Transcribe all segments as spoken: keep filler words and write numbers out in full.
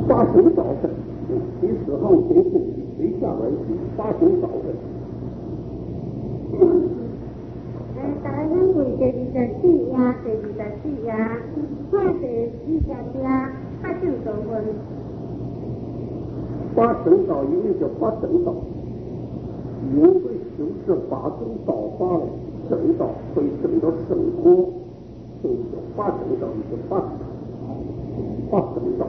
八声道分，第四行中共最下边是八声道分。 大家会第二十四呀，第二十四呀，看第二十只八声道分。 八声道因为叫八声道，因为修持八种道法的正道会证到圣果，就叫八声道，是八八声道。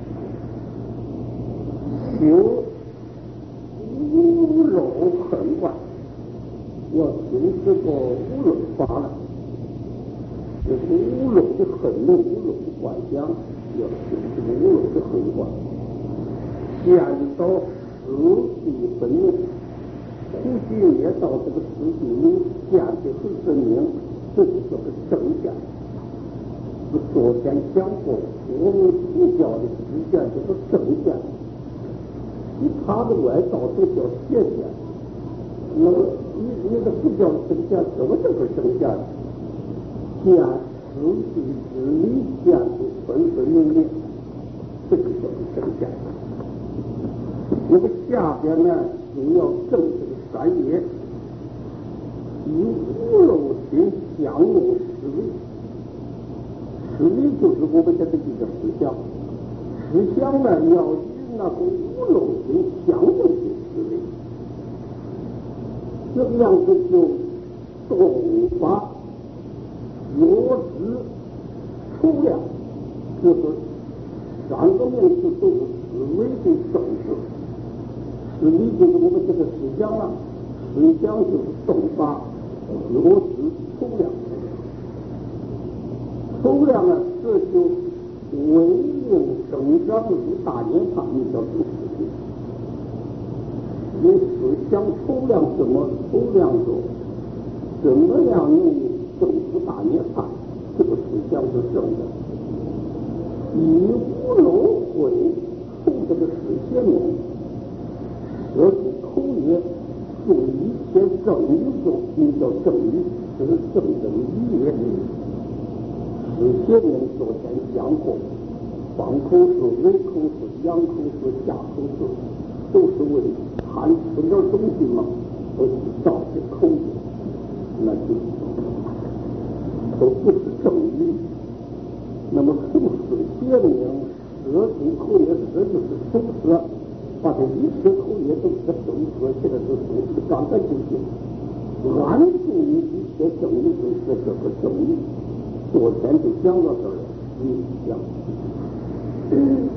修无漏恨观，要修这个无漏法了，这个无漏的恨无漏的观想，要修这个无漏的恨观，见到四谛分明，苦集灭道这个四谛明见的很分明，这就叫做正见。昨天讲过，我们佛教的实践就是正见。其他的外道都叫邪见，那么你你的不叫正见，什么叫做正见？见四谛之理，见的分分明明，这就叫做正见。那么下边呢，就要证这个三业，以无漏心相用思维。思维就是我们讲的一个思想，思想呢要那个无漏心相应的思维，这个样子就动法落知出量，就是三个名词都是思维的正式。思维就是我们这个思想了，思想就是动法落知出量，出量呢这就为应生长入大涅槃，你叫出世界。你思想抽量怎么抽量着，怎么样能证出大涅槃？这个思想是正的。以无漏慧出这个世界名，舍出口业，做一切正语中，你叫正语，这是正正语业。世界名昨天讲过。放口是、微口是、扬口是、下口是，都是为含吃点东西嘛，都是造些口业，那就都不是正语。那么口是邪名，舌出口业，舌就是口舌，把这一切口业都是正舌，现在是说是刚才就行。安住于一切正语就是这个正语。昨天就讲到这儿了，你讲。 嗯，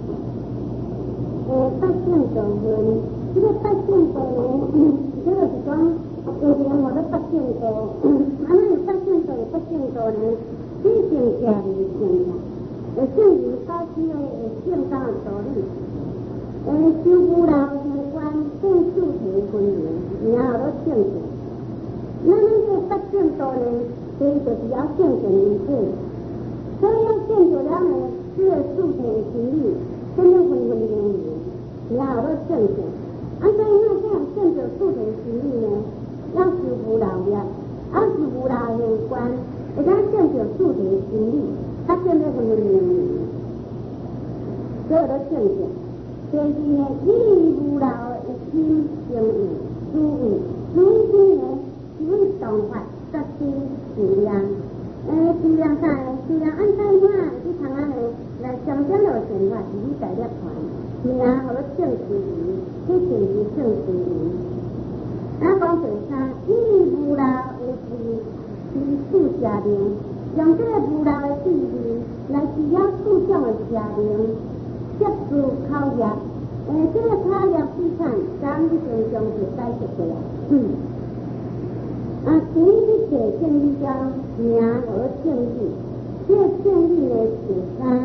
呃，八圣道分，这个八圣道呢，嗯，这个是讲有两个的八圣道，啊，那有八圣道有八圣道呢，最正见的正见，呃，正如高知的正当的道理，呃，修无漏相关，正数体分明，然后都正见。那么这个八圣道呢，所以就是要正见一致，所以要正见了呢。这个数体的心理，真正分分明明，然后都正见。啊，所以那这样正着数体的心理呢，要是无漏呀，要是无漏相关，而且正着数体的心理，它真的分分明明，所有都正见。所以呢，以无漏一心相应，诸位，诸位呢，是为动法实心质量。诶，质量啥呢？质量按照嘛，你看啊呢，来上升了生法，是你大力团，然后正思维，这就是正思维。啊，讲第三，因为无漏有智，是数邪灵，用这个无漏的智慧来治疗数种的邪灵，接触考验。诶，这个考验资产，咱以前上就解释过了。嗯。啊，第一节正义叫名而正义，这个正义呢是啥？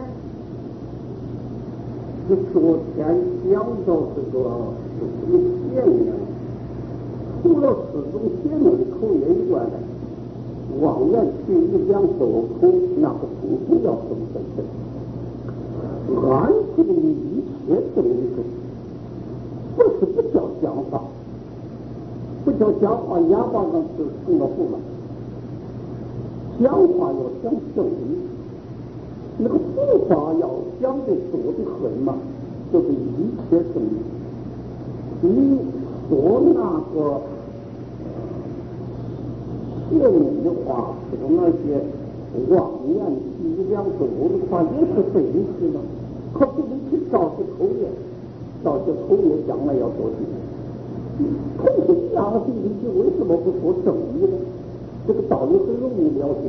就昨天讲到这个四种邪名，除了四种邪名的口业以外呢，望言去一两多口，那个不主要是本身，安住于一切正义中，不是不叫讲法。不叫讲话，哑巴上就成了不了。讲话要讲正理，那个佛法要相对多的很嘛，就是一切生命。你说那个邪念的话，说那些妄言伎俩多的话，也是对的去了。可不能去造些口业，造些口业将来要做事。同一样的理解，为什么不说正义呢？这个道理很容易了解。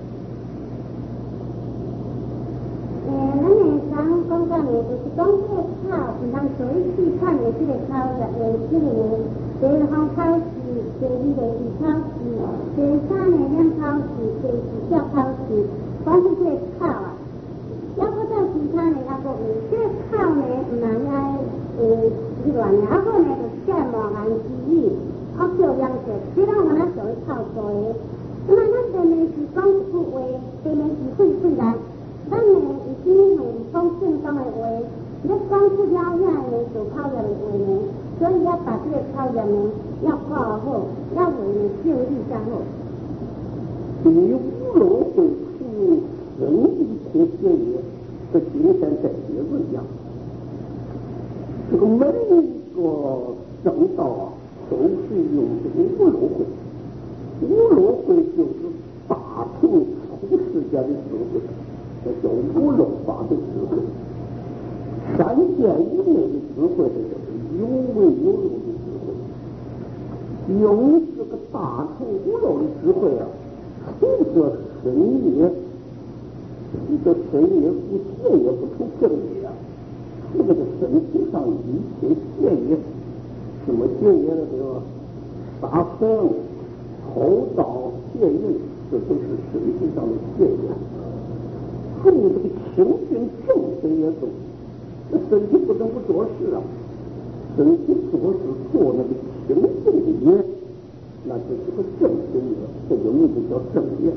诶，咱诶讲讲到呢，就是讲这个草，唔通随意看的这个草的，诶，这个呢，第一方草是，第二个是草是，第三呢两草是，第四小草是，讲是这个草啊。要不到其他呢，那个呢，这个草呢，唔能爱诶议论的，啊个呢就是这莫言之语，啊叫两者，这让我们属于草做的。那么咱前面是讲一句话，前面是废废来。咱呢，已经用讲正当的话，要讲出了遐呢做考验的话呢，所以要把这个考验呢要搞好，要为呢就力加好。 你无论会出人一切邪业，和今天在结论一样，这个每一个正道啊，都是用这个无漏会，无漏会就是大乘出世间的智慧。这叫无漏法的智慧，三界以内的智慧，这就是有为有漏的智慧。用这个大乘无漏的智慧啊，除这身业，除这身业不邪业不出正业啊，除这个身体上一切邪业，什么邪业呢？对吧？杀生、偷盗、邪淫，这都是身体上的邪业。还有这个清净正邪也懂，那身体不能不做事啊，身体做事做那个清净的业，那就是个正邪业，这个名字叫正业。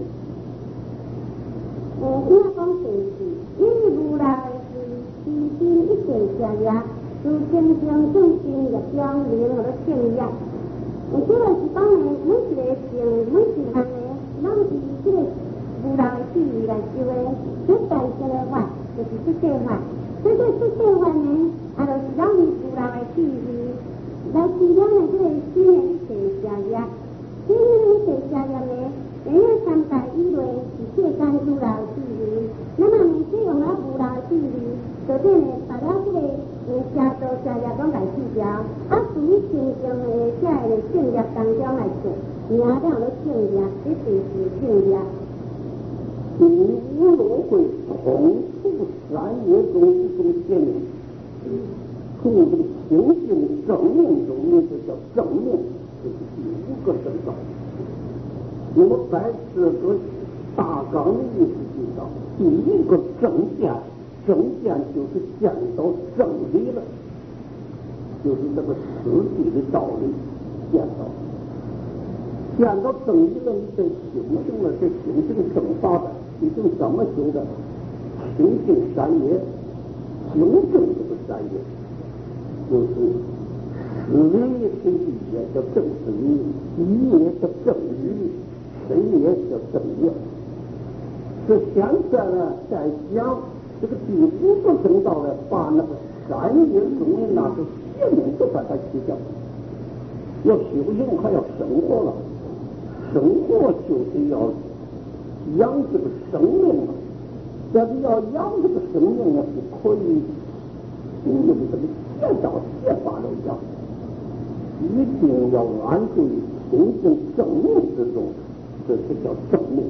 诶，应该讲正是，因为如来是其心一切邪业，如清净正心业将灵我的正业。诶，这个是讲呢，每一个性，每一项呢，咱是这个如来的旨意来修的。最大声的法就是出世法，所以这出世法呢，啊，就是咱们如来的旨意来治疗呢这个心的一切邪业。心的一切邪业呢，因为三大以内是世间如来的旨意，那么呢，使用了如来的旨意，就变呢把了这个呃邪道邪业拢来治疗，啊，属于清净的这个正业当中来做，名了了正业，这就是正业。 你无论会从除三业中一种邪念，从这个清净正命中，那就叫正命，这是第五个正道。那么在这个大纲的意思上，第一个正见，正见就是见到正理了，就是这个实际的道理见到。见到正理了，你得修行了，这修行正法的。你就怎么修的？清净三业，修正这个三业，就是思维是一业叫正思维，一业叫正语，身业叫正业。这现在呢，在讲这个第五个正道呢，把那个三业中的那个邪念都把它去掉。要修行还要生活了，生活就是要养这个生命啊，但是要养这个生命呢，是可以用这个邪道邪法来养，一定要安住于清净正命之中，这是叫正命。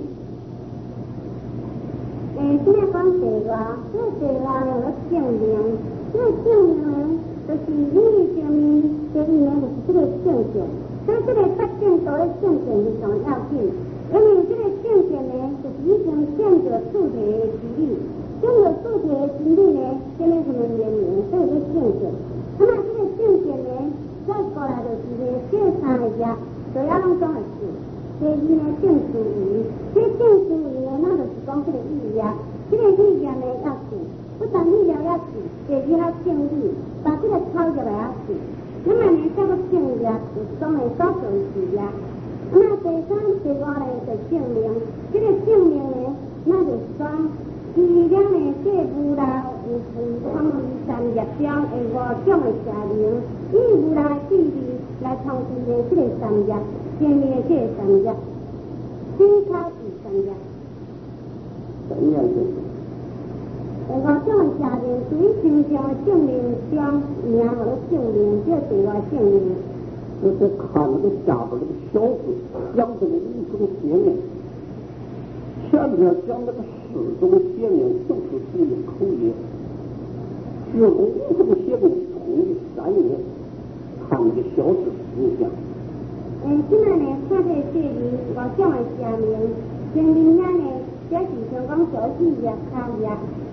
诶，现在讲地话，这个地话有个正命，这个正命呢，就是你的生命，第一呢就是这个正见，所以这个发正道的正见是上要紧。因为这个正见呢，就是已经见着主体的真理，见着主体的真理呢，这个什么原因？所以是正见。那么这个正见呢，再过来就是呢，这三个业，主要拢讲的是，第二呢正思维，这正思维呢，那就是讲这个意业，这个意业呢要是，不但意业要是，第二要正理，把这个超越来要是，那么呢，这个正业就是讲的所做的事业。那第三、第五呢，就证明，这个证明呢，那就是讲，除了呢，这如来是从三业中的五种的邪灵，以如来智慧来从事的这个三业，建立的这个三业，先开始三业。 怎样子？ 五种的邪灵属于心中的圣灵中，名为圣灵，这对外圣灵。 就是看那个下边那个小字，讲这个五种邪念。前面讲那个四种邪念，就是属于口业；这个五种邪念统于三业。看那个小字不讲。 嗯，现在呢，看这这里五种的邪灵，前面呢，这是像讲小字也卡也。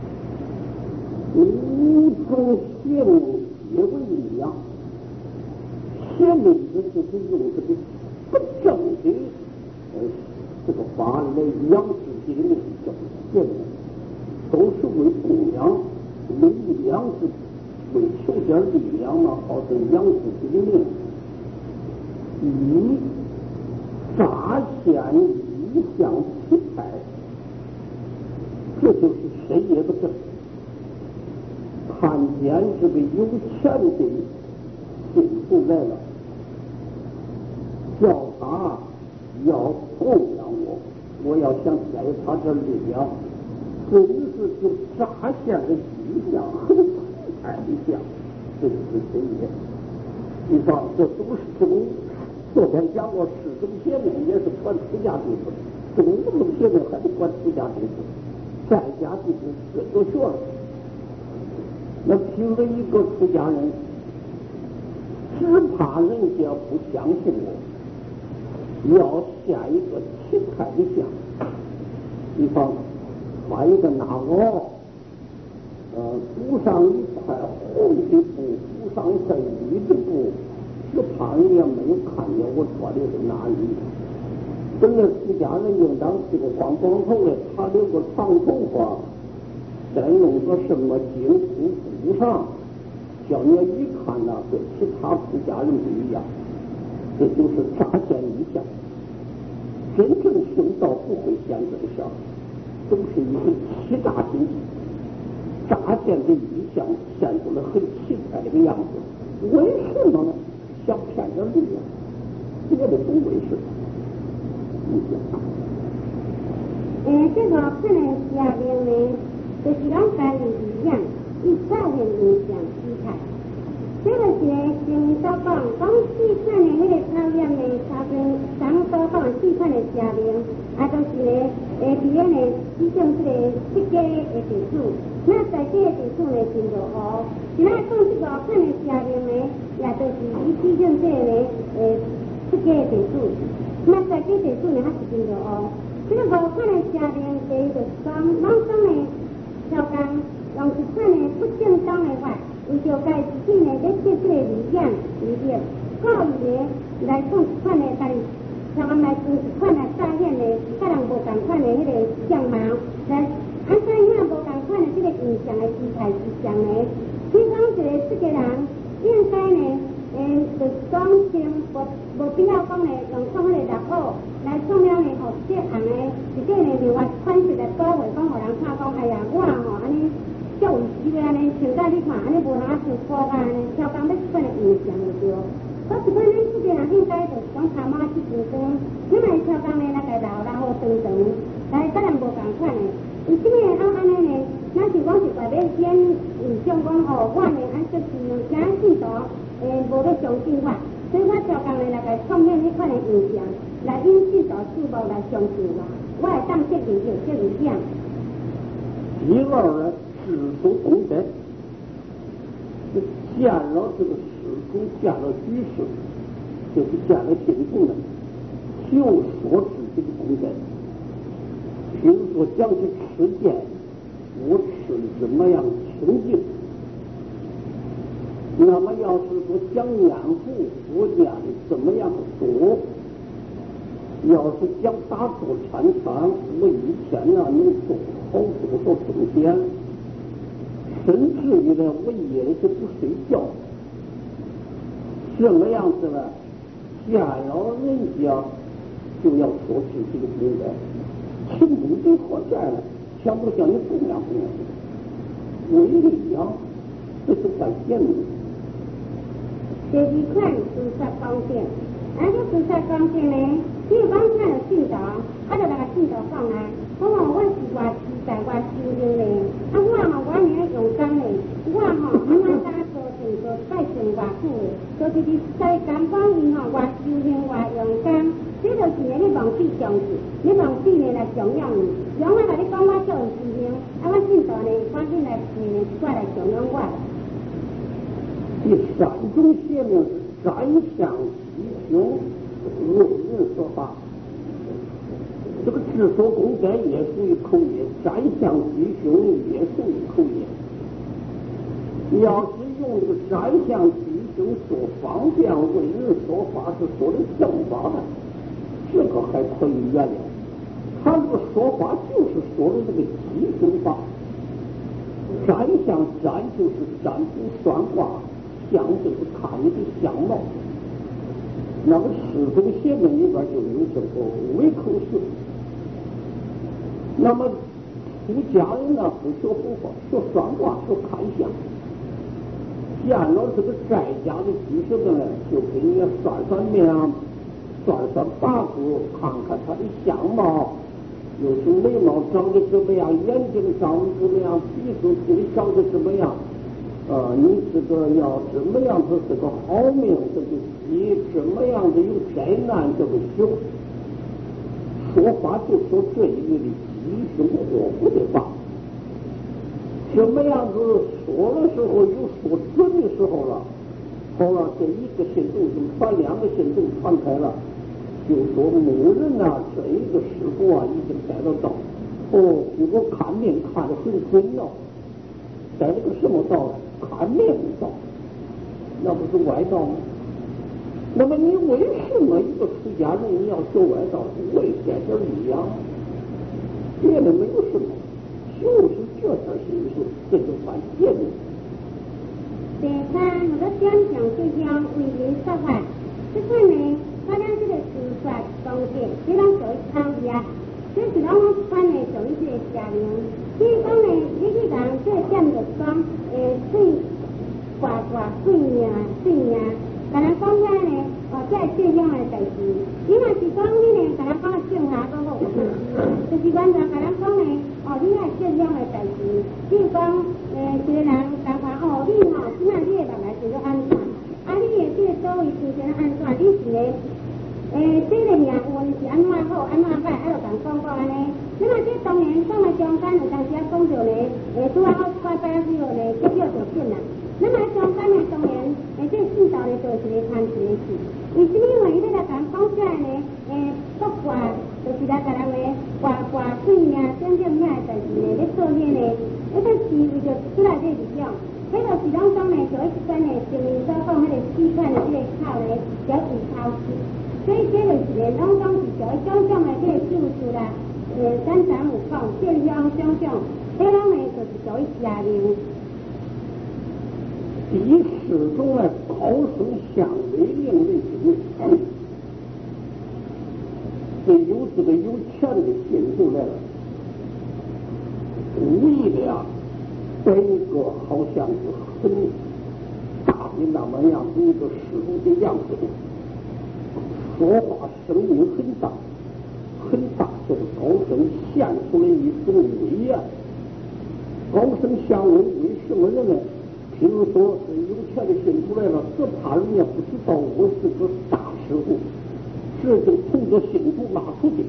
五种邪念皆为一样。邪念就是用这个不正的呃这个法来养自己的命，叫邪念，都是为供养、为力量之，为求点力量嘛，好生养自己的命。以乍现异象体态，这就是谁也不正。看见这个有钱的信徒来了，叫他要供养我，我要想给他点力量，这于是就乍现的异象，很体态的象，这就是谁也。你说这都是这种，昨天讲过十种邪念也是管出家弟子，这种五种邪念还是管出家弟子，在家弟子这都学了。那凭着一个出家人，只怕人家不相信我，要现一个奇态的像，比方画一个拿袄，呃，补上一块红的布，补上一块绿的布，只怕人家没有看见我穿的是哪衣。本来出家人应当是个光光头的，他留个长头发，再弄个什么金箍箍上，叫你一看呐，跟其他出家人不一样。这就是乍现异象。真正修道不会现真相，都是一个欺诈心。乍现的异象现出了很奇怪的个样子，为什么呢？想骗点力量，别的不为是。 诶，这个可能邪灵呢，就是讲家己一样，伊乍现异象体态。这个是前所讲，讲四款的迄个考验的三分，咱所讲四款的邪灵，啊，都是咧，诶，伫咧呢，指种这个设计的地主，那在这个地主呢，真着好。其他讲这个款的邪灵呢，也都是以指种这个呢，诶，设计的地主，那在这地主呢，还是真着好。这个五款的邪灵，第一就是讲，某种的超工，用一款的不正当的法。为着家自己呢，咧接这个理念、理念，故意呢来讲一款的，家己像我来做一款来乍现的，甲人无同款的迄个相貌，来按怎样无同款的这个形象的姿态是像呢？比方一个这个人应该呢，诶，就是讲先无无必要讲呢，用创迄个六号来创了呢，吼，这行的一个呢另外款式来倒回讲，互人看讲，哎呀，我吼安尼。叫有时安尼，像在你看安尼无通啊像古板安尼，超工要款的印象就对。我一般咱这个人应该就是讲头毛去长长，因为超工呢那个留留好长长，来甲人无共款的。伊这个啊安尼呢，咱是讲是外面演印象讲吼，我呢安做事行信徒，诶无要相信我，所以我超工呢来个创建迄款的印象，来引信徒注目来相信我，我会当这个就这个样。 第二呢。世俗公德，见了这个世俗，见了居士，就是见了信徒呢，就说自己的公德。比如说讲起吃见，我吃怎么样清净？那么要是说讲念佛，我念的怎么样多？要是讲打坐禅禅，我一天呢能做好多少钟点？甚至于呢，我夜里就不睡觉，什么样子呢？见了人家就要说自己的功德，请不得何在了，想不想你供养供养？ 为理啊，这是改变的。 第二款自杀光电，啊，这自杀光电呢，比如讲看了镜头，啊，就来个镜头讲啊，我哦，我是外期待外修行的，啊，我吼我呢用功的，我吼安怎敢做成做拜成外久的，就是伫世间讲伊吼外修行外用功，这就是呢你忘记重视，你忘记呢来重用你，用我甲你讲我做修行，啊，我镜头呢赶紧来呢过来重用我。 第三种邪命是占相吉凶，为人说法。这个制作功德也属于口业，占相吉凶也属于口业。你要是用这个占相吉凶说方便为人说法，是说的正法的，这个还可以原谅。他这个说法就是说的这个吉凶法，占相占就是占卜算卦。相就是看你的相貌，那么十种邪命里边就有这个伪口事。那么出家人呢，不学佛法，学算卦，学看相。见了这个在家的居士们呢，就给你算算命，算算八字，看看他的相貌，又是眉毛长得怎么样，眼睛长得怎么样，鼻子嘴长得怎么样。呃，你这个要怎么样子这个好命，这个吉；怎么样子有灾难，这个凶。说法就说这一类的吉凶祸福的话，什么样子说的时候有说准的时候了。好了，这一个行动就传，两个行动传开了，就说某人呐、啊，这一个师傅啊，已经带到道，哦，给我看命看得很准了，带了个什么道？看命道，那不是外道吗？那么你为什么一个出家人你要学外道？为这点力量，别的没有什么，就是这点心思，这就算邪命。 第三，我的讲讲就讲为人说法，这款呢，我讲这个自杀光电，这种属于超业，这是咱们传的属于这个邪命。比如讲呢，你去讲这点就讲，诶，对卦卦对命对命，甲人讲遐呢，哦，这是这样的代志。你若是讲你呢，甲人讲正下讲好，就是完全甲人讲呢，哦，你若这样的代志，比如讲，诶，一个人讲话哦，你吼，即摆你的目来就是安怎？啊，你的这个所谓精神安怎？你是咧？诶，这个命运是安怎好，安怎歹，啊，就共讲讲安尼。那么这当然讲的中间有当时啊讲到咧，诶，拄好快拜之后咧，结果就变啦。那么中间呢，当然，诶，这世道咧就是一个贪钱的事。为什么话伊咧来讲讲起来呢？诶，卜卦就是来甲人咧卦卦对命等等遐个代志咧，咧做咩呢？迄个是为着出来这力量。迄个是拢讲呢，就一般呢，前面所讲迄个四款的这个口咧，叫有口气。所以这个是咧，拢讲是属于种种的这个术士啦，呃，咱咱有讲变相种种，这种呢就是属于邪命。 第四种呢，高声相为令的行为，这有这个有钱的信徒来了，故意的呀，摆一个好像是很大的那么样子一个师傅的样子。说话声音很大，很大声高声，现出了一种威严。高声相威，为什么人呢？譬如说有钱的信徒来了，只怕人家不知道我是个大师傅，这就从这信徒拿出去，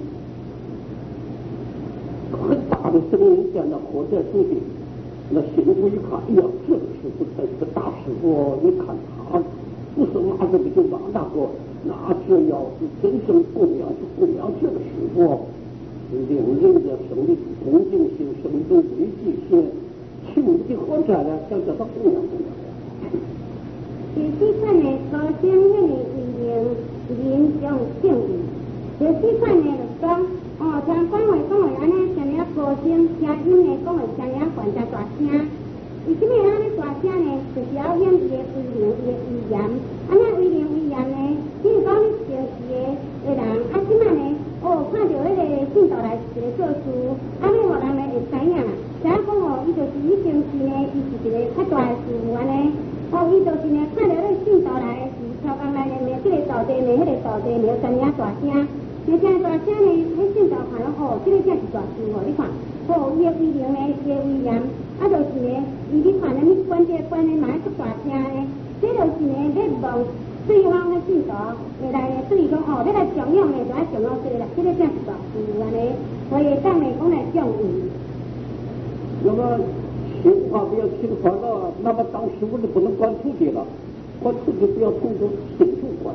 很大的声音见到火在出去，那信徒一看，哎呀，这个师傅才是个大师傅，你看他不是拿这个就拿那个。那这要是真正供养是供养这个师傅，令人家生的恭敬心，生的畏惧心，情的何在呢？想叫他供养供养。 第四款呢，高声迄个威灵人将敬意。第四款呢，就讲哦，听讲话讲话安尼，声了高声，声音呢讲话声了换成大声。为什么安尼大声呢？就是要显伊的威灵，伊的威严。安尼威灵威严呢？比如讲，你平时的的人，啊，即摆呢，哦，看到迄个镜头来一个做事，啊，你互人呢会知影啦，知影讲哦，伊就是以前是呢，伊是一个较大的事务安尼。哦，伊就是呢，看到咧信道来是超工来咧骂，这个道地骂，迄个道地骂，声音大声，声声大声呢，迄信道看到哦，这个才是大事哦，你看，哦，伊的威灵呢，伊的威严，啊，就是呢，伊你看呢，你关这关呢，嘛较大声呢，这就是呢，咧望对方咧信道，未来呢，对伊讲哦，你来重用呢，就爱重用这个啦，这个才是大事安尼，所以当呢讲来重用。 那么情话不要听传了，那么当时我就不能管徒弟了，管徒弟不要通过亲属管，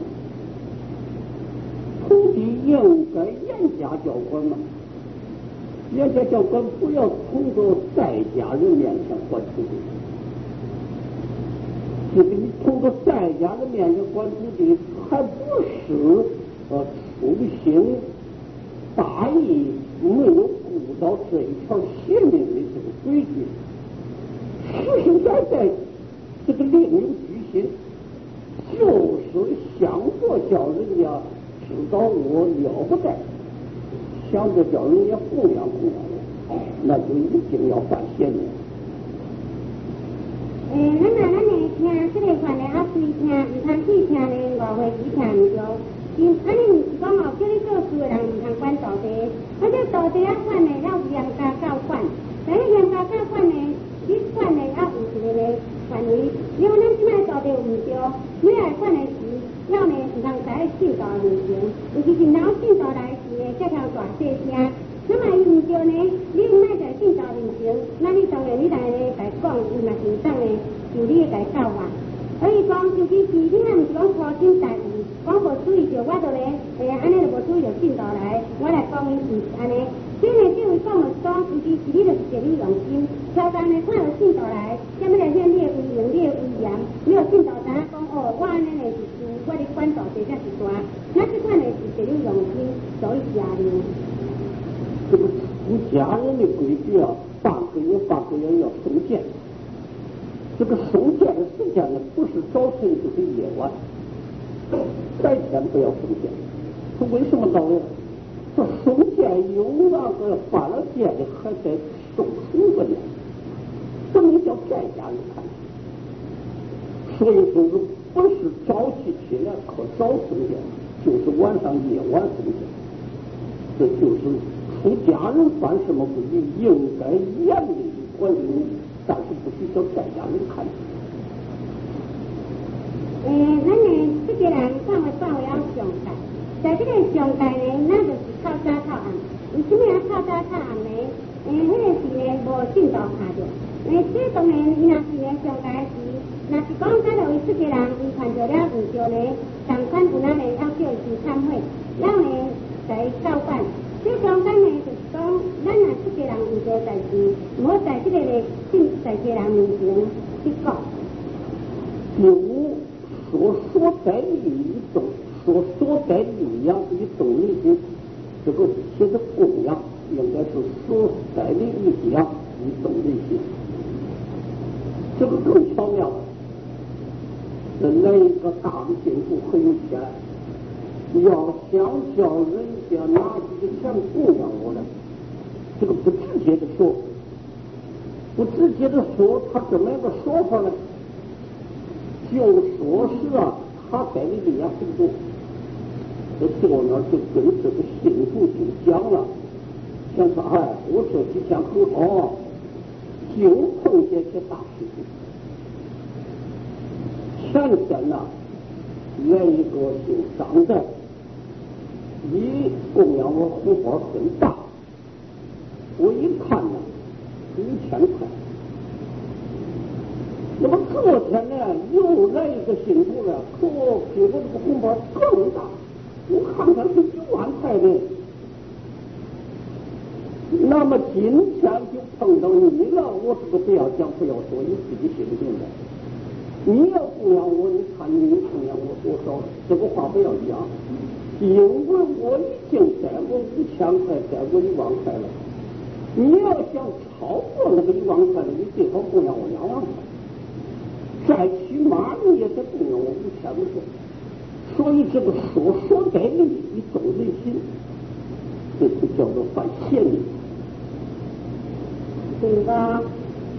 徒弟应该严加教管嘛，严加教管不要通过在家人面前管徒弟，就是你通过在家人面前管徒弟，还不是呃粗心大意，没有顾到这一条邪命的这个规矩。实实在在，这个另有居心，就是想着叫人家知道我了不得，想着叫人家供养供养我，那就一定要犯邪念。 诶，咱若咱会听这个款的啊，随听，唔通去听呢，误会只听唔着。因安尼唔是讲哦，叫你做事的人唔通管道地，啊，这道地啊管呢要严加教管，但是严加教管呢。你管的要有一个的范围，因为咱即摆道地有唔对，你来管的时，要呢唔通使信道的面前，尤其是老信道来时呢，这条大细声，那么伊唔对呢，你唔爱在信道面前，那你当然你来呢来讲，伊嘛是当呢就你来教嘛。所以讲，尤其是你若唔是讲粗心大意，讲无注意着，我就呢，诶，安尼就无注意着信道来，我来讲伊是安尼。所以呢，这位讲了讲，尤其是你就是一你用心，超工呢看到信道来，下面来显你的威灵，你的威严，你有信道知影讲哦，我安尼呢是事，我的管道地才是大，那这款呢是一你用心，所以家人。 这个出家人的规矩啊，半个月半个月要送件。这个送件的时间呢，不是早晨就是夜晚，白天不要送件。是为什么道理？这送件有那个犯了戒的，还得受处分呢，不能叫在家人看。所以说，不是早起起来可早送件，就是晚上夜晚送件。这就是出家人犯什么规矩，应该严厉的管理，但是不许叫在家人看。 诶，咱呢，这个人看会看会要上界，在这个上界呢，那就是靠早靠暗。为什么要靠早靠暗呢？诶，迄个是呢无信道下着。诶，这当然伊若是呢上界时，若是讲假如伊这个人伊犯着了唔对呢，同款有咱呢要叫伊去忏悔，要呢在教管。这中间呢就是讲，咱若这个人唔对代志，唔好在这个呢信在这个人面前去讲。 有所所在利益动，所所在利养与动力的这个其实供养，应该是所在的利养与动力性。这个更巧妙了。人来一个大的信徒很有钱，要想叫人家拿这个钱供养我呢，这个不直接的说，不直接的说，他怎么样个说法呢？就说是啊，他在的力量很多，这到那就跟这个信徒就讲了，想说哎，我这几天很好，就碰见些大事情。前天呐，来一个姓张的，你供养我红包很大，我一看呢，五千块。那么昨天呢，又来一个信徒了，可比我这个红包更大，我看看是一万块的。那么今天就碰到你了，我这个不要讲不要说，你自己心里明白。你要供养我，你看你供养我多少？这个话不要讲，因为我已经带过五千块，带过一万块了。你要想超过那个一万块的，你最好供养我两万块。再起码你也得供养我五千块，所以这个说说在利益动人心，这就叫做犯邪念。 对吧？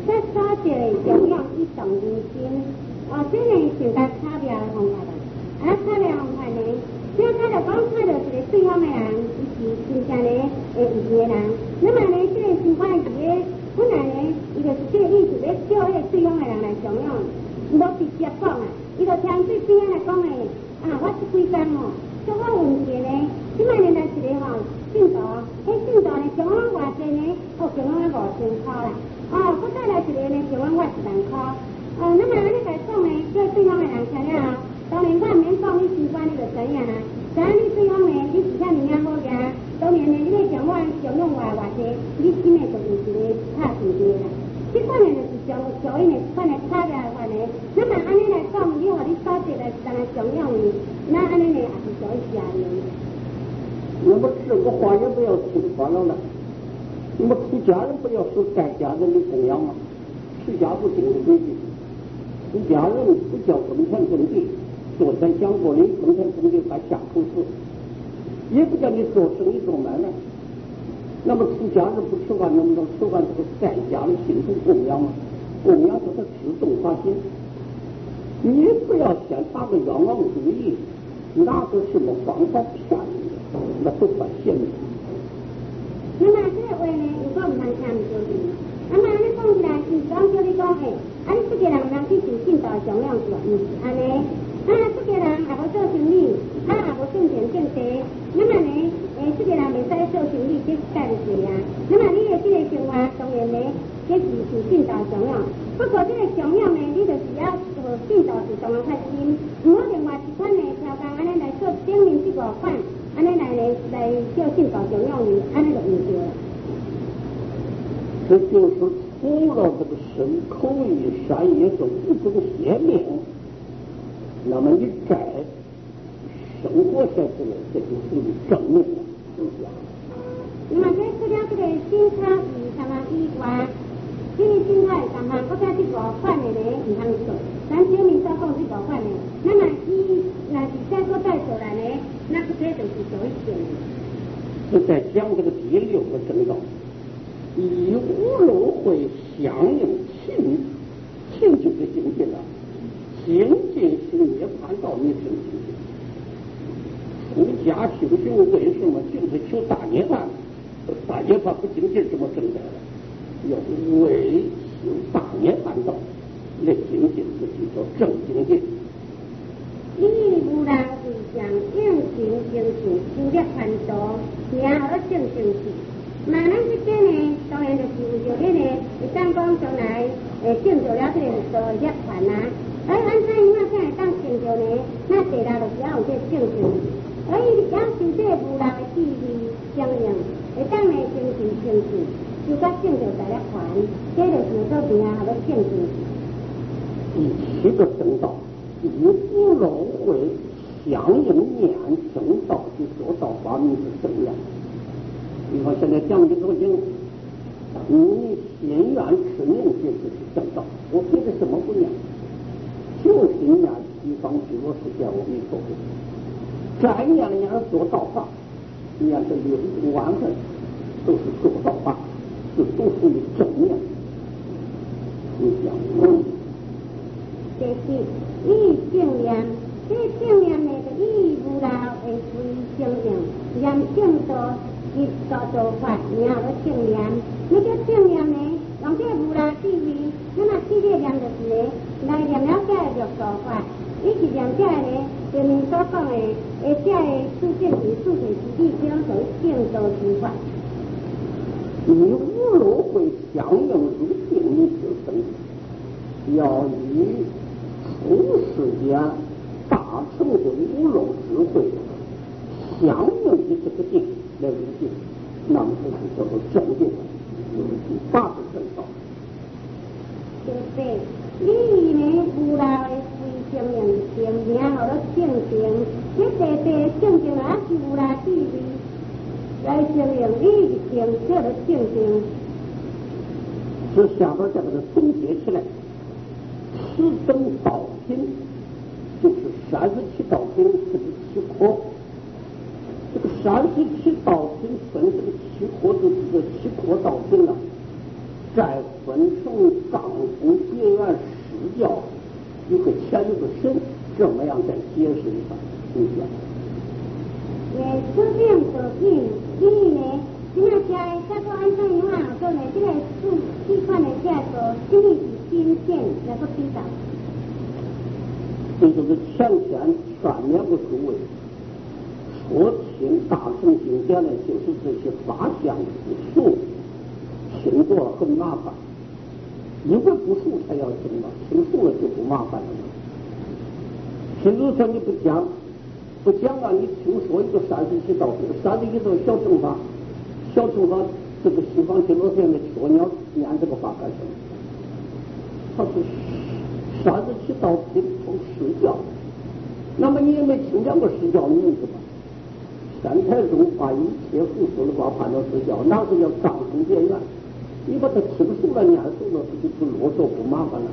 这所着的中央一动人心，哦，这呢是甲差别的方法啦。啊，差别方法呢，这他就讲看到一个对方的人，伊是真正的诶有钱的人，那么呢，这个新款是咧本来呢，伊就是这个意思咧叫迄个对方的人来中央，无直接讲啊，伊就听对边仔来讲诶，啊，我这几工哦，足好运气呢，即摆呢来一个吼进度，迄进度呢中央偌济呢，哦，中央五千块啦。哦，我再来一个呢，就阮我一万块。哦，那么安尼来讲呢，叫对方的人听了后，当然我毋免讲你新官你就知影啦。知影你对方呢，你是遐尔样好个，当然呢，你咧将我上用话偌济，你真诶就是一个拍死你啦。这款呢就是上上因的款的差别的款呢。那么安尼来讲，你互你所得来当来上用呢，那安尼呢也是属于下人。 那么这个话也不要听错了了。那么出家人不要受在家人的供养吗？出家不定的规矩，出家人不叫耕田种地，昨天讲过的耕田种地还下口子，也不叫你做生意做买卖。那么出家人不吃饭，能不能吃饭？这个在家的信徒供养吗？供养就是自动发心，你不要先打个冤枉主意，拿个什么方法骗你，那都算陷阱。 那么这个话呢，如果唔通听唔着你，那么安尼讲起来，是讲叫你讲诶，啊你这个人人去受信道上样是毋是安尼？啊这个人也无做生意，啊也无挣钱挣地，那么呢，诶这个人袂使做生意，这干事啊。那么你的这个生活当然呢，这是受信道上样。不过这个上样呢，你就是要和信道是同样发心，唔好另外一款呢，超工安尼来做顶面这五款。安尼来来来叫信道上用你，安尼就唔对了。 这就是除了这个身口意善业这五种邪命，那么你该生活下去了，这就属于正命了，是不是啊？ 那么这除了这个心差意什么以外，这个心态什么，我讲这五款的呢唔通做，咱前面所讲这五款的，那么伊若是再说再做来呢？那不这就是属于邪命。 是在讲这个第六个正道，以无漏会相应勤，勤就是精进了，精进是涅槃道，你真精进。出家修行为什么就是求大涅槃？大涅槃不精进怎么正在了？要为修大涅槃道来精进，这就叫正精进。 你无人为上应行精进，修炼传道，然后正正气。嘛，咱这边呢，当然就是为着迄个，会当讲将来会证着了这个道业传啊。而安怎样才会当证着呢？那第六就是要有这正正气。而伊要修这无人的智慧相应，会当来精进精进，修到证着大业传，这就是做边啊，叫正正气。 第七个正道。以无漏会相应念正道去做到法名是正样。你看现在讲的都已经，你心愿持名就是正道。我别的什么不念，就是念西方极乐世界阿弥陀佛。再念念做道法，念这六度万分都是做道法，这都属于正念。你讲，嗯。 第四，以正念，这正念呢，就以无漏会随正应，念正道是道道法，然后就正念。那叫正念呢，用这无漏智慧，那么这个念就是呢，来念了这个道法，伊是念这个呢，前面所讲的，而这个出现是出现之地，这种属于正道之法。 以无漏会相应入定你就生，要以出世间大成就无漏智慧相应的这个定来入定，那么这就叫做正定，第八个正道。 对对，你呢无漏的随正应定，然后了正定，这地地正定也是无漏智慧来正应，你是定这个正定。 这下边再把它总结起来。十等道品就是三十七道品，这个七科。这个三十七道品分这个七科，就是这七科道品了。 在分成刚从结缘实教，有个前有个神，这么样再解释一下，你讲。 诶，出病得病，因为呢，今仔家的再个安怎样啊？说呢，这个数计款的价格，这个是新鲜来个比较。 这就是前前三两个诸位说听大乘经典呢，就是这些法相不熟，听着很麻烦。因为不熟才要听嘛，听熟了就不麻烦了嘛。听如说你不讲，不讲啊，你听说一个三十七道品，三十一道小乘法，小乘法这个西方经络现在说你要念这个法干什么？他是三十七道品从实教，那么你也没听讲过实教的名字吧？三台中把一切复苏的话判到实教，那是叫刚从结缘。你把它听熟了、念熟了，不就不啰嗦、不麻烦了？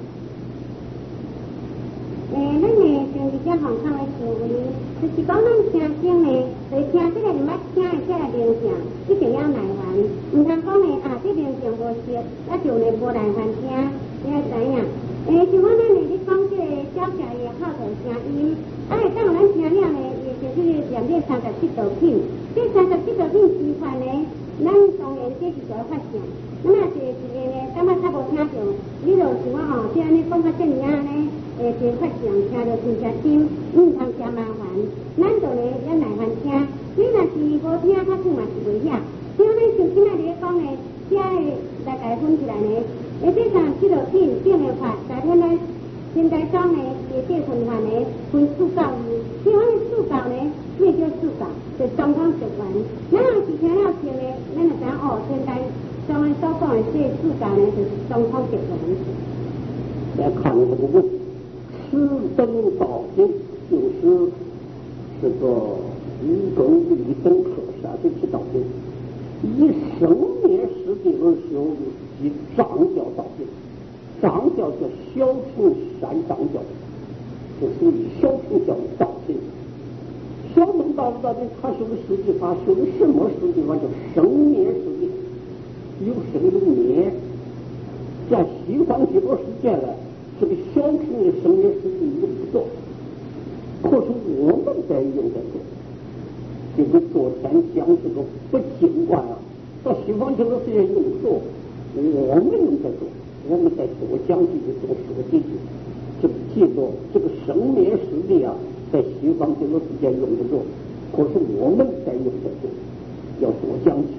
诶，咱呢从比较方向的思维，就是讲咱听经呢，就听这个你捌听的这个灵性，一定要耐烦。唔通讲呢啊，这灵性无熟，啊就呢无耐烦听，你要知影。诶，像我咱呢咧讲这个小小的好的声音，啊，当咱听了呢，也就是念这三十七道品，这三十七道品示范呢，咱当然这是在发现。那么是一个呢，感觉较无听着，你就像我吼，即安尼讲到这样呢，诶，真发现听着真正心，唔通嫌麻烦，咱就呢要耐烦听。你若是无听，较久嘛是袂晓。像咱像今仔日讲呢，遮个大概分起来呢，诶，这三七道品变的法，在咱呢现在讲呢，也这分法呢分四教义，像我们四教呢，咩叫四教？就中方食完，咱若是听了听呢，咱就知哦，现在。像我所讲的这四教呢，就是中方结论。 来看这个问，十等道品就是这个一根一等克三十七道品，以生灭实地而修，即藏教道品。藏教叫小乘三藏教，就属于小乘教的道品。小乘道的道品，他修的实际法，修的什么实际法？叫生灭实地。有生有灭，在西方极乐世界呢，这个小乘的生灭实际用不着，可是我们在用在做。这个昨天讲这个不净观啊，到西方极乐世界用不着，我们用在做，我们在多讲几句，多说几句。这个记住，这个生灭实地啊，在西方极乐世界用得着，可是我们在用在做，要多讲几句。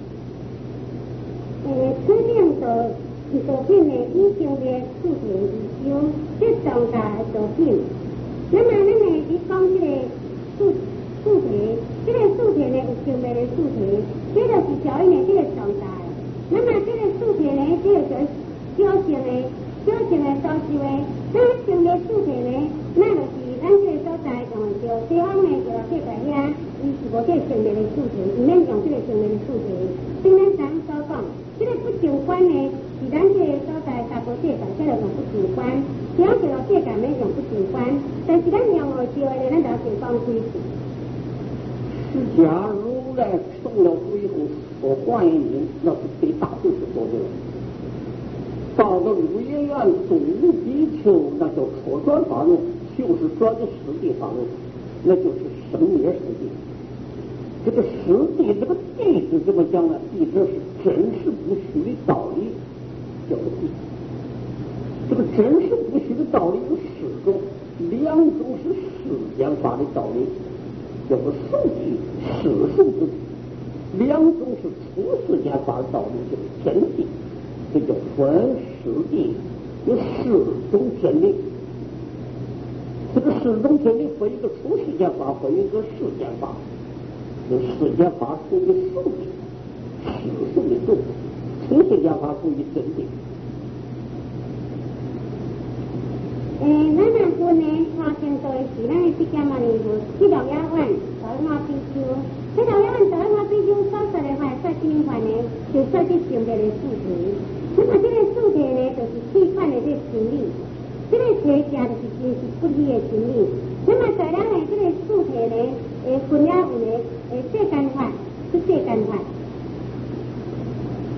诶，此两道道品呢，已经咧数年已修，这重大的道品。那么咱呢，你讲这个数数题，这个数题呢有上面的数题，这就是小一呢这个重大的。那么这个数题呢，这个小型的、小型的少数的，咱上面数题呢，那就是咱这个所在用的着，地方呢就要这个遐，伊是无这个上面的数题，唔免用这个上面的数题。正咱咱所讲。这个不相关呢，是咱这个所在大部界界，这个用不相关。只要这个界界没用不相关，但是咱用了之后呢，咱就要先讲规矩。 释迦如来成了佛以后，说华严经，那是对大众是说的了。到了如业园度比丘，那叫戳转法论，就是转的实地法论，那就是生灭实地。这个实地，这个地是怎么讲呢？地这是真实不虚的道理，叫做地。这个真实不虚的道理有四种，两种是世间法的道理，叫做数地、世数之地；两种是出世间法的道理，就是真谛。这叫分世地，有四种真理。这个四种真理分一个出世间法，分一个世间法。这世间法属于数理，世数的数，出世间法属于真理。 诶，咱那阵呢，花钱做的是咱的释迦牟尼佛七道亚万导引我比丘，七道亚万导引我比丘所说的话，说经法呢，就说这上面的数题。那么这个数题呢，就是气看的这情理，这个题价就是真是不理的情理。那么在咱的这个数题呢，诶，分了有呢，诶，世间法是世间法。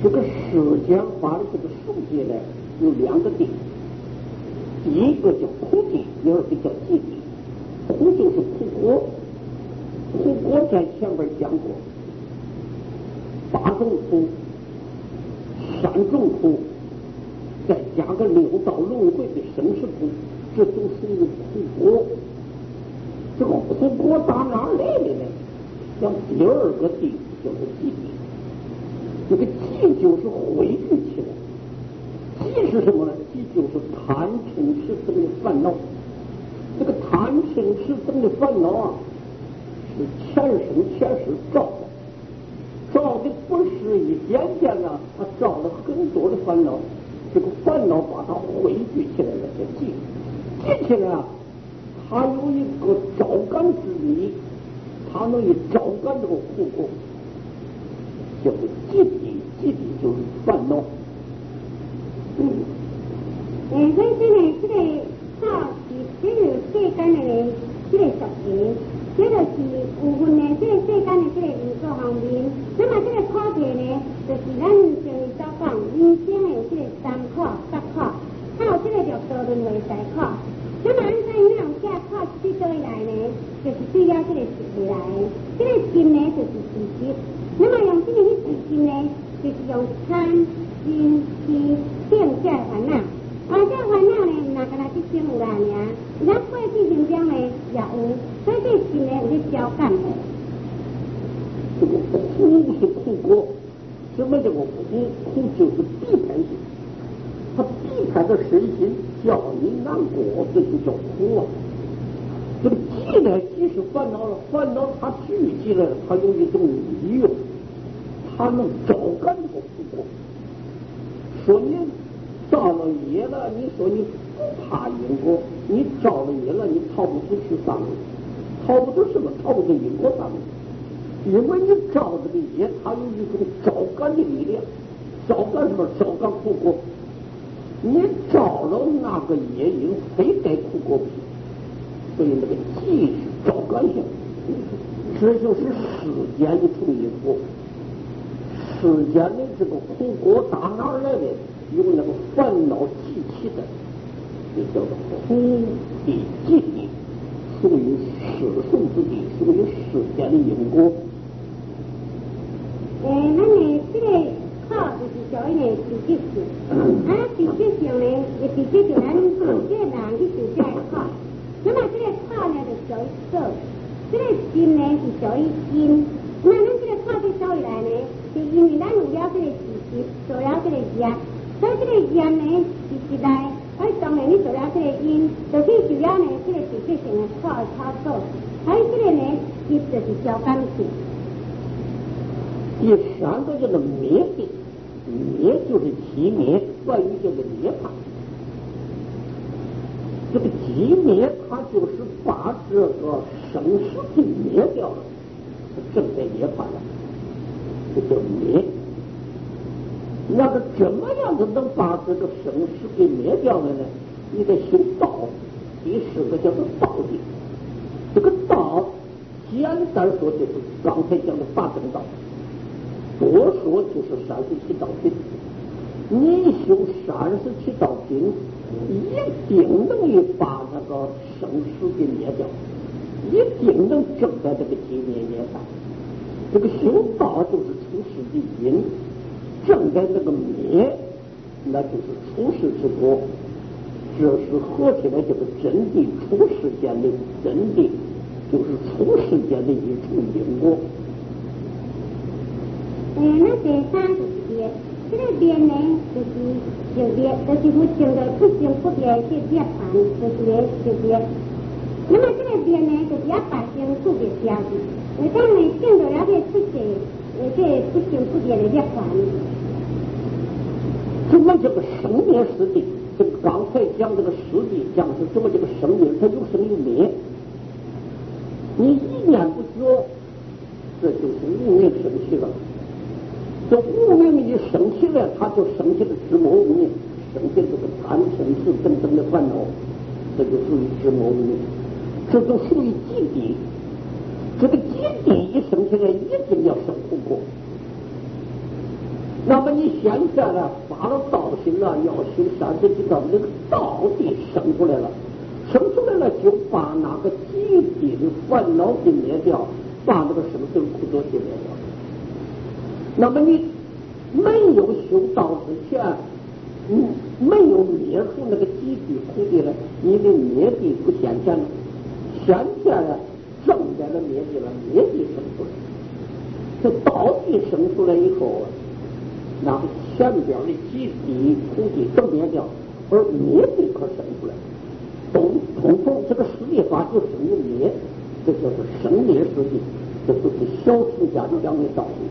这个世间法的这个世界呢，有两个地，一个叫苦地，第二个叫寂地。苦就是苦果，苦果在前边讲过，八种苦，三种苦，再加个六道轮回的生死苦，这都属于苦果。这个苦果打哪来的呢？像第二个地就是寂地。这个寂就是汇聚起来，寂是什么呢？寂就是贪嗔痴等的烦恼。这个贪嗔痴等的烦恼啊，是前生前世造的，造的不是一点点啊，他造了很多的烦恼。这个烦恼把它汇聚起来了，叫寂。寂起来啊，它有一个招感之力，它能以招感这个苦果。叫做寂地，寂地就是烦恼。 嗯，诶，所以说呢，这个靠是这个世间的呢，这个属性，这就是有分的这个世间的这个因果方面。那么这个苦地呢，就是咱常所讲人生的这个三苦、八苦，还有这个六道轮回三苦。那么按照那种这苦是对来呢，就是对了这个实来的，这个心呢就是自己。那么用这个去自心呢，就是用贪、嗔、痴、定这烦恼。而这烦恼呢，哪个来去生有啦尔？咱过去生中呢也有，所以这心呢有去交感的。 这个苦是苦果，什么叫做苦？苦就是逼迫性，它逼迫的身心，叫你难过，这就叫苦啊。这个寂呢，即是烦恼了，烦恼它聚集了，它有一种利用，它能招感这个苦果。说你造了业了，你说你不怕因果，你造了业了，你逃不出去上面，逃不出什么？逃不出因果上面，因为你造这个业，它有一种招感的力量，招感什么？招感苦果。你造了那个业因，非得苦果不行。所以那个寂是招感性，这就是世间的重因果。世间的这个苦果打哪儿来的？用那个烦恼激起的，这叫做苦地寂地，属于世俗之地，属于世间的因果。 诶，咱呢这个苦就是属于呢自己性，啊，自己性呢，也自己就咱这个人去受这个苦。那么这个苦呢就属于色，这个心呢是属于因。那咱这个苦的走以来呢，是因为咱有了这个自己，做了这个业，所以这个业呢是一来，所以当然你做了这个因，就去受了呢这个自己性的苦的操作，所以这个呢其实就是交感性。 第三个叫做灭性，灭就是寂灭，外语叫做涅槃。这个寂灭，它就是把这个生死给灭掉了，正在涅槃了，这叫灭。那个怎么样子能把这个生死给灭掉了呢？你得修道，第四个叫做道定。这个道，简单说就是刚才讲的八正道，多说就是三十七道品。你修三十七道品，一定能于把那个生死给灭掉，一定能证在这个寂灭涅槃。这个修道就是出世的因，证在那个灭，那就是出世之果。这是合起来这个真谛，出世间的真谛，就是出世间的一重因果。 诶，那第三就是灭，这个灭呢，就是就灭，就是不证的不证不灭是涅槃，就是灭就灭。那么这个灭呢，就是要把生处给消去，呃，当然证到了这出世，呃，这不证不灭的涅槃。 什么叫做生灭实地？这个刚才讲这个实地，讲是什么叫做生灭？它有生有灭。你一念不觉，这就是无明生起了。这无明一生起来，它就生起了执魔无明，生起这个贪嗔痴等等的烦恼，这就属于执魔无明，这就属于寂地。这个寂地一生起来，一定要生苦果。 那么你现在呢，发了道心了，要修三十几道，那个道地生出来了，生出来了就把那个极地的烦恼给灭掉，把那个生死苦都给灭掉。那么你没有修道之前，嗯，没有灭除那个极地苦地了，你的灭地不现前了，现前了，正在了灭地了，灭地生出来，这道地生出来以后。那个前边的极地土地都灭掉，而灭地可生出来，都通通这个实力法就生于灭，这就是生灭实力，这都是小出家讲的道理。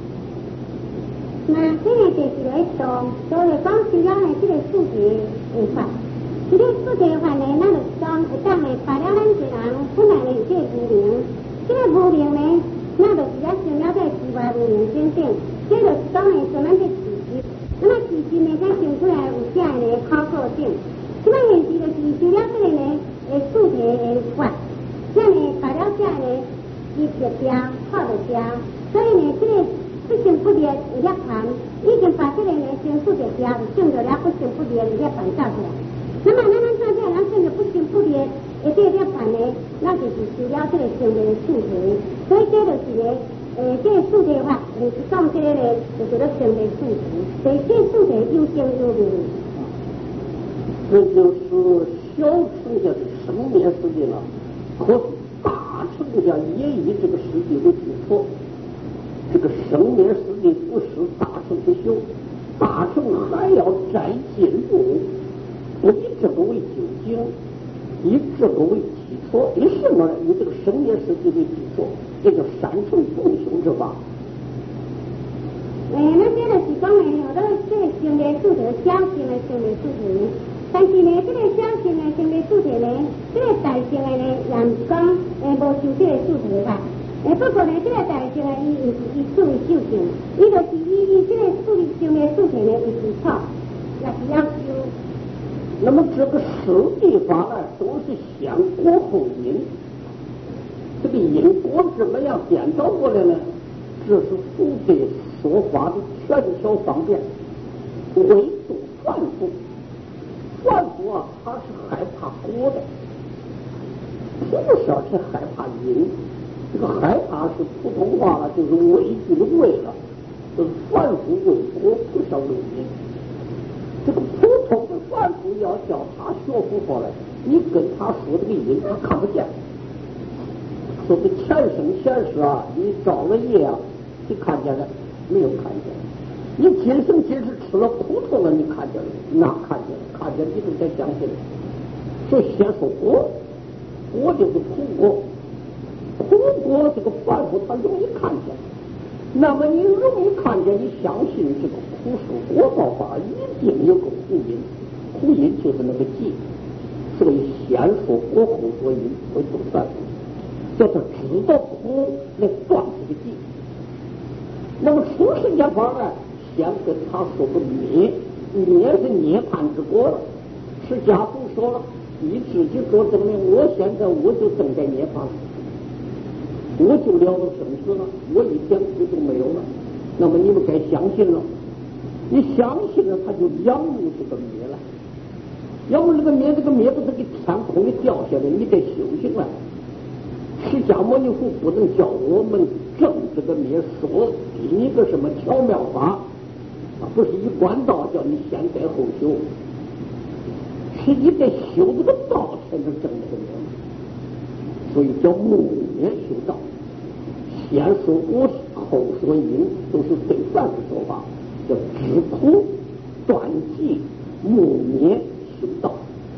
那这个就是来说，就是讲修了呢，这个数学的法，这个数学法呢，咱就讲会当的把了咱一人本来呢有这个无明，这个无明呢，咱就是要修了在智慧无明先定。这就是讲呢，说咱这自己，那么自己呢，才生出来有这样的考古性。那么现时就是修了这个呢，诶，数学的法，这样呢，把了这样呢，一直标，靠着标，所以呢，这个不生不灭业盘，已经把这个呢，生数学标证着了不生不灭的业盘造出来。那么咱咱照这样，咱证着不生不灭的这个业盘呢，那就是修了这个生的数学，所以这就是呢。呃，这个数学的话，你讲这个呢，就叫做生的数学，所以这个数学有生有灭。 这就是小乘家的生灭世界了，可是大乘家也以这个世界为基础。这个生灭世界不是大乘不修，大乘还要再进步，不以这个为究竟，以这个为基础。以什么呢？以这个生灭世界为基础。这叫三乘共修之法。 诶，那这个是讲呢，有的这个生灭数学，小型的生灭数学，但是呢，这个小型的生灭数学呢，这个大型的呢，人讲诶无修这个数学法。诶，不过呢，这个大型的伊伊伊属于修行，伊就是伊伊这个数生灭数学呢，为基础，也是要修。 那么这个实地法呢，都是先果后因。这个因果怎么样颠倒过来呢？这是佛的说法的权巧方便，唯独凡夫，凡夫啊，他是害怕果的，菩萨是害怕因。这个害怕是普通话了，就是畏惧的畏了，就是凡夫畏果，菩萨畏因。这个普通的凡夫要叫他学佛过来，你跟他说这个因，他看不见。说是前生前世啊，你造了业啊，你看见了没有？看见。你今生今世吃了苦头了，你看见了？那看见了，看见你就才相信。所以先说果，果就是苦果，苦果这个凡夫他容易看见。那么你容易看见，你相信这个苦树果报法一定有个苦因，苦因就是那个记。所以先说果后说因，会懂凡夫。叫他知道苦来断这个记。那么出世间法呢，先跟他说个灭，灭是涅槃之果了。释迦佛说了，你自己做证明，我现在我就正在涅槃，我就了了生死了，我一点苦都没有了。那么你们该相信了，你相信了，他就仰慕这个灭了。仰慕这个灭，这个灭不是给天空里掉下来，你得修行了。释迦牟尼佛不能叫我们证这个灭，说给你个什么巧妙法啊，不是一贯道叫你先在后修，是你得修这个道才能证这个灭，所以叫木灭修道，先说果后说因，都是对反的说法，叫知苦断集木灭修道。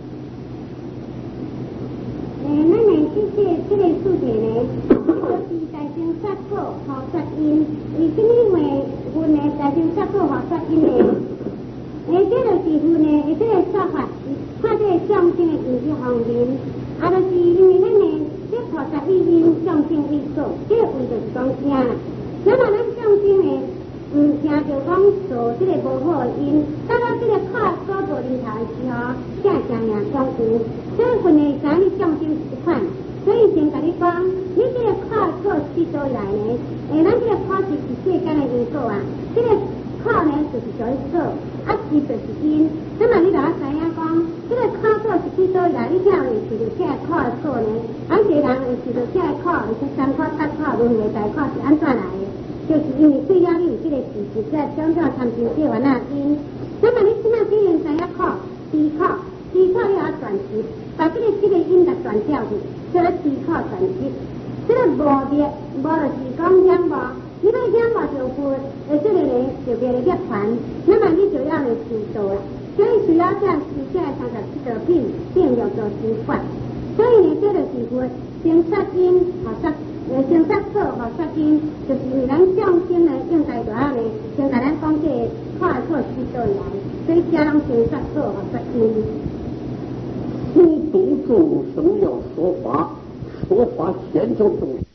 诶，咱呢，这些这个数学呢，就是在生杀果和杀因，为什么会分呢？在生杀果和杀因呢？诶，这就是分呢，这个说法，看这个象征的意义方面，啊，就是因为咱呢，这菩萨以因象征为果，这个为就是讲听啦。那么咱象征呢，唔听就讲做这个无好的因，到到这个靠果报临头的时候，正正也相关。这份呢，咱你象征一款，所以先跟你讲，你这个靠果是多来呢？诶，咱这个靠是是世间的因果啊，这个靠呢就是属于错，啊字就是因。那么你若知影讲，这个考错是几多来？你听有是着这个考的错呢？咱一个人有是着这个考，是三考、八考、轮回大考是安怎来的？就是因为对了你有这个事实，在种种参照这完那因。那么你现在既然知影考，字考，字考你要转直，把这个这个音给转掉去，叫做字考转直。这个无的，无就是讲仰无，你要仰无就会，呃，这个呢就变成涅槃，那么你就要来知道。所以除了这样实现三十七道品，并叫做实法。所以呢，这个是说先杀因，后杀呃先杀错，后杀因，就是咱匠心呢应该就要呢，先甲咱讲这个错错知道来，所以家拢先杀错后杀因。 普度众生要说法，说法先救众生。